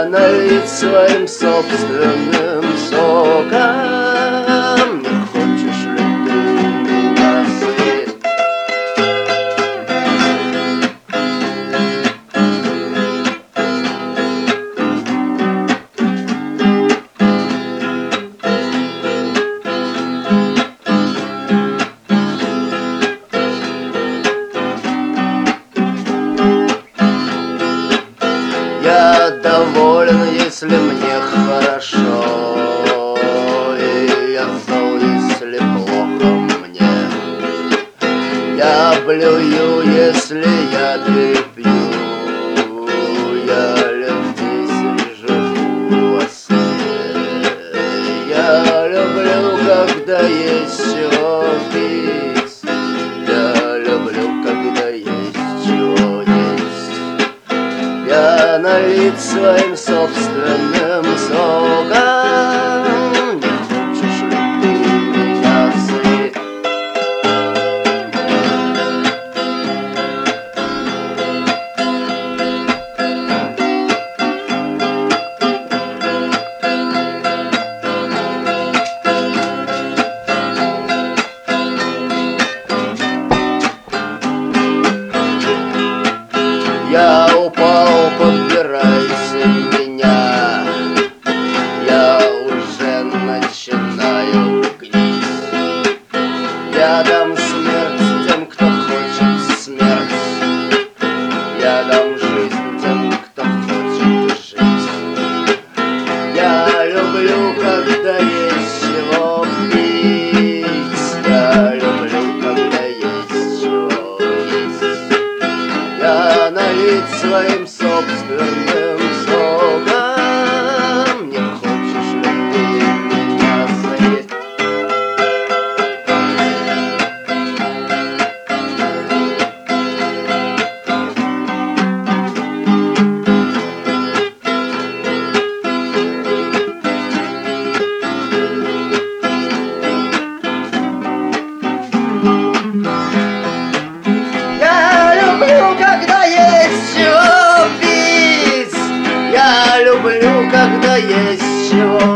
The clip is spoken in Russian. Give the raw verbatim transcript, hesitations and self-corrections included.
Я налить своим собственным соком. Не хочешь ли ты меня съесть? Я доволен, если мне хорошо, и я зол, если плохо мне. Я блюю, если я перепью. Я лет десять живу во сне. Я люблю, когда есть чего пить. Я люблю, когда есть чего есть. Я налить своим собственным соком. Не хочешь ли ты меня съесть? Я упал, подбирайся меня. Я уже начинаю гнить. Я дам смерть тем, кто хочет смерть. Я дам жизнь тем, кто хочет жить. Я люблю, когда есть чего пить. Я люблю, когда есть чего есть. Я налить своим собственным соком. Не хочешь ли ты меня съесть? Я люблю, когда есть чего пить. Я люблю, когда есть чего